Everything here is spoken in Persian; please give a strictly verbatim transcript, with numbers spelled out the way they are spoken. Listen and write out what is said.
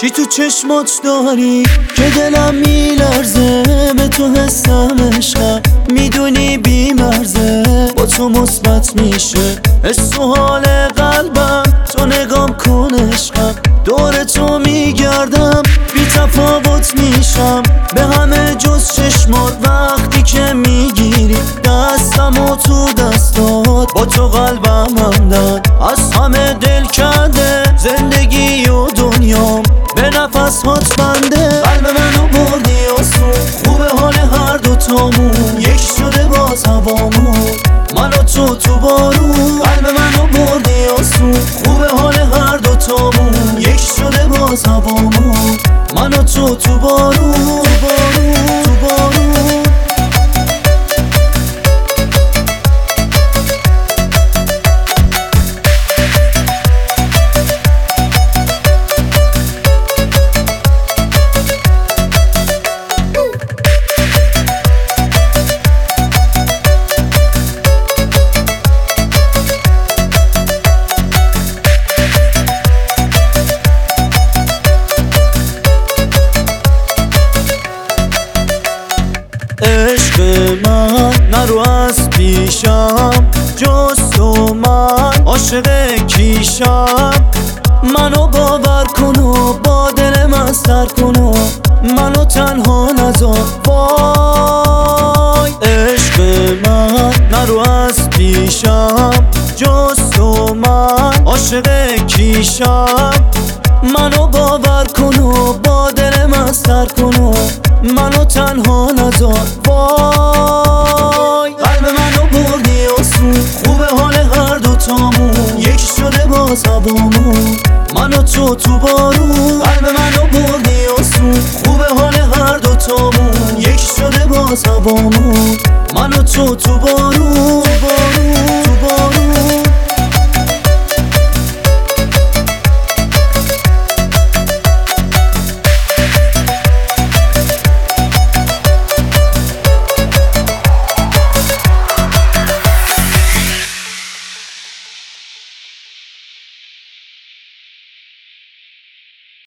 چی تو چشمات داری که دلم میلرزه؟ به تو حسم عشقم میدونی بیمرزه، با تو مثبت میشه حس و حال قلبم. تو نگام کن عشقم، دور تو میگردم، بی تفاوت میشم به همه جز چشمات. وقتی که میگیری دستم و تو دستات، با تو قلبم هم داد از همه دل کنده. زندگی و دنیام به نفس هات بنده. قلب منو بردی آسون، خوبه حال هر دوتامون، یکی شده باز هوامون، من و تو تو بارون. قلب منو بردی آسون، خوبه حال هر دوتامون، یکی شده باز هوامون، من و تو تو بارون، تو بارون، تو بارون. عشق من نرو از پیشم، جز تو من عاشق کیشم. منو باور کن و با دل من سر کن و منو تنها نذار وای. عشق من نرو از پیشم، جز تو من عاشق کیشم. منو باور کن و با دل من سر کن و منو تنها نذار وای. قلب منو بردی آسون، خوبه حال هر دوتامون، یکی شده باز هوامون، من و تو تو بارون. قلب منو بردی آسون، خوبه حال هر دوتامون، یکی شده باز هوامون، من و تو تو بارون، تو بارون.